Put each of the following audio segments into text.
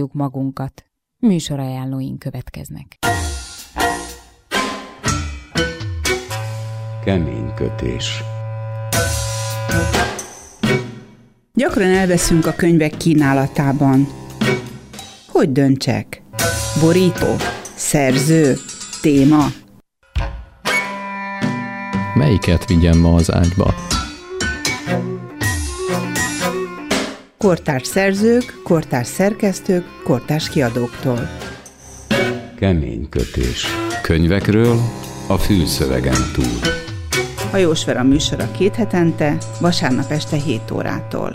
ajánljuk magunkat. Műsorajánlóink következnek. Kemény kötés. Gyakran elveszünk a könyvek kínálatában. Hogy döntsek? Borító? Szerző? Téma? Melyiket vigyem ma az ágyba? Kortárs szerzők, kortárs szerkesztők, kortárs kiadóktól. Kemény kötés. Könyvekről a fülszövegen túl. Hajós Vera műsora 2 hetente, vasárnap este 7 órától.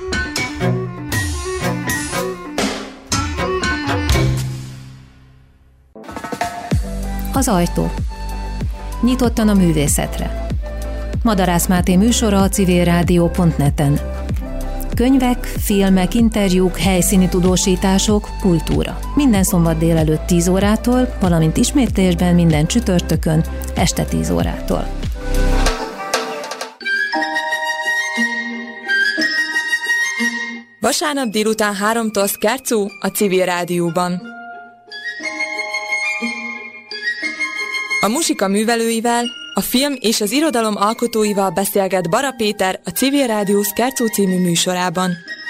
Az ajtó. Nyitottan a művészetre. Madarász Máté műsora a civilrádió.net-en. Könyvek, filmek, interjúk, helyszíni tudósítások, kultúra. Minden szombat délelőtt 10 órától, valamint ismétlésben minden csütörtökön este 10 órától. Vasárnap délután 3-tól Szkárcú a Civil Rádióban. A muzsika művelőivel, a film és az irodalom alkotóival beszélget Bara Péter a Civil Rádió Szkárcú című műsorában.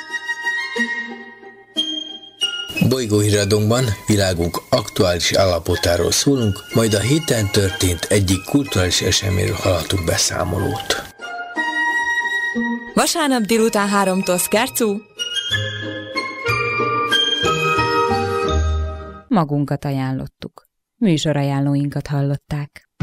Bolygóhíradónkban világunk aktuális állapotáról szólunk, majd a héten történt egyik kulturális eseményről hallhatunk beszámolót. Vasárnap délután 3-tól Szkárcú. Magunkat ajánlottuk. Műsorajánlóinkat hallották.